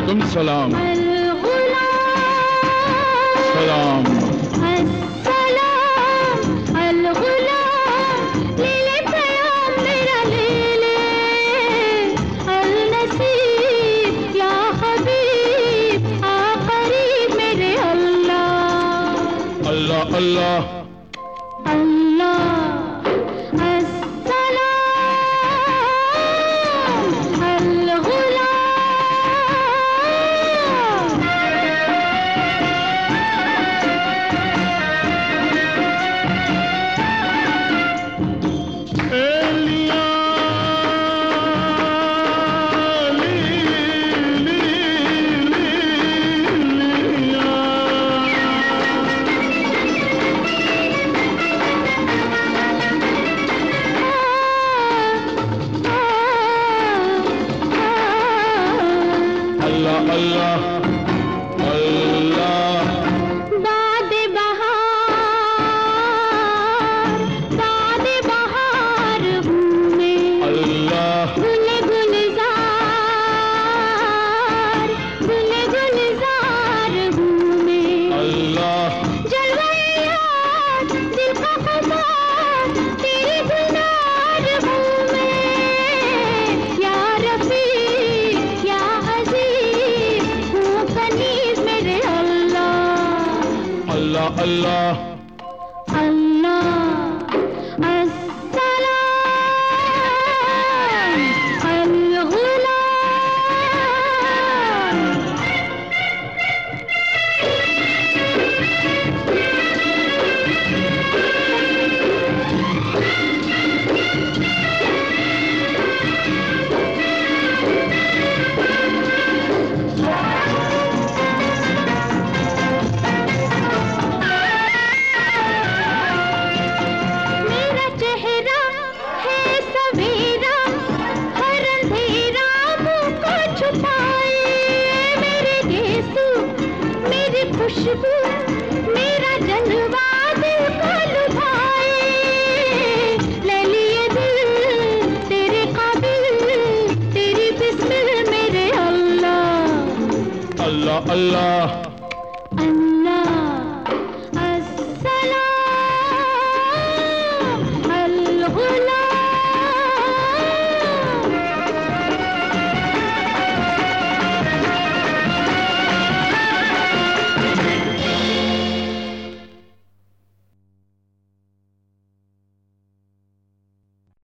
वालेकुम सलाम। सलाम। अल्लाह अल्लाह अल्लाह अल्लाह। बाद बहार हूँ मैं, अल्लाह गुलजार हूँ मैं, अल्लाह जलवायात दिल का ख़ज़ान तेरी गुलजार हूँ मैं, या रफ़ी या अज़ीज़ हूँ कनीज़ मेरे अल्लाह। अल्लाह अल्लाह खुशबू मेरा जलवा दिल को लुभाए, ले लिए दिल तेरे काबिल, तेरी बिस्मिल मेरे अल्लाह। अल्लाह अल्लाह